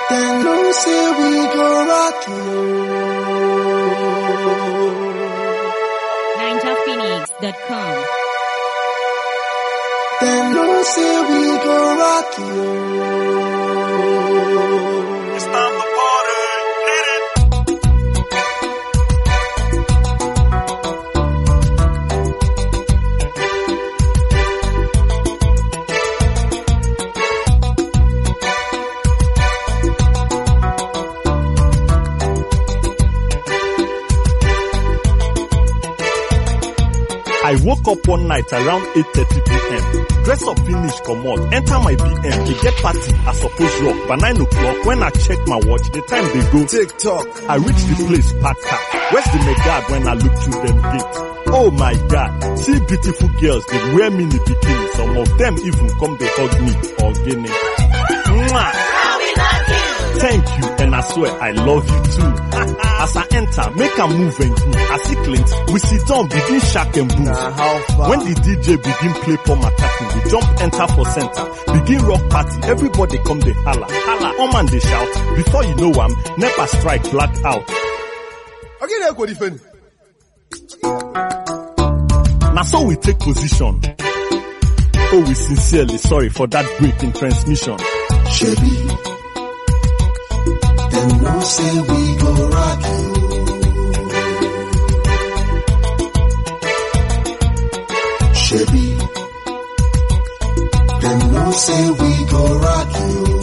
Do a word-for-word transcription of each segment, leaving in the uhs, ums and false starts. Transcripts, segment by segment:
Then no say we go rock you. ninja phoenix dot com. Then no say we go rock you. It's time to party. Hit it. I woke up one night around eight thirty p.m. Dress up, finish, come out, enter my B M. We get party, I suppose rock. By nine o'clock, when I check my watch, the time they go. TikTok. I reach the place, packed up. Where's the megad when I look through them gates? Oh my God, see beautiful girls, they wear mini bikini. Some of them even come, they hug me or give me. Mwah! Thank you, and I swear I love you too. As I enter, make a move and groove. I see Clint, we sit down, begin shack and booze. Nah, how far? When the D J begin play Paul McCartney, we jump, enter for center, begin rock party. Everybody come, they holla, holla, on man they shout. Before you know I'm, never strike black out. Okay, now go defend. Now so we take position. Oh, we sincerely sorry for that break in transmission. Chevy. Then no say we go rock you. Chevy. Then no say we go rock you.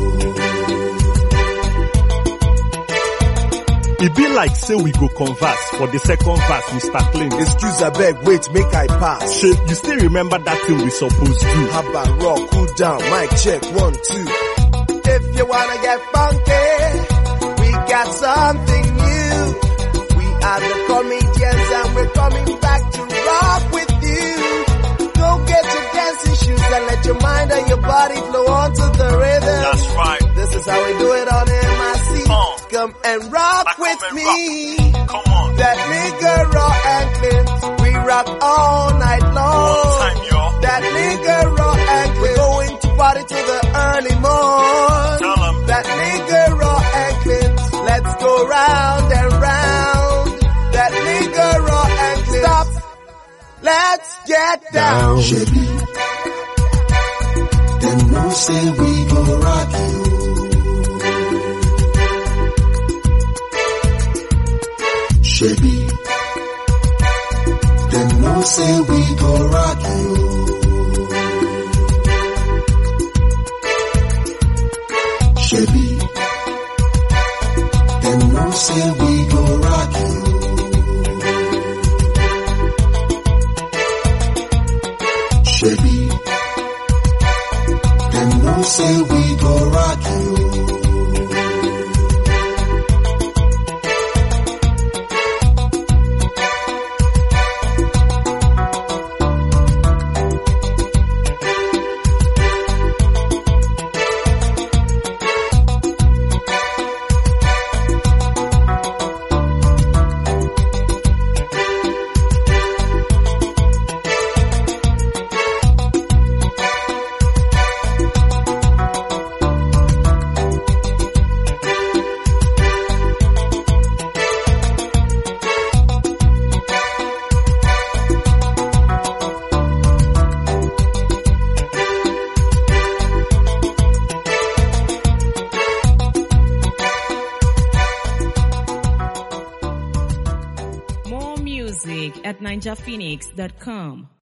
It be like say we go converse for the second verse, Mister Clint. Excuse a beg, wait, make I pass. Shit, you still remember that thing we supposed to do? How about rock, cool down, mic check, one, two. If you wanna get funky, we got something new. We are the comedians and we're coming back to rock with you. Go get your dancing shoes and let your mind and your body flow onto the rhythm. That's right. This is how we do it on M I C. Uh. Come and rock Come with and me. rock. Come on. That nigga raw and Clint, we rock all night long. One time, y'all. That nigga raw and Clint, we're going to party till the early morn. Tell 'em. That nigga raw and Clint, let's go round and round. That nigga raw and Clint, stop, let's get down. Chevy, then no say we go rock you. Chevy, then no say we go rock you. Chevy, then no say we go rock you. Chevy, then no say we go rock you. More music at ninja phoenix dot com.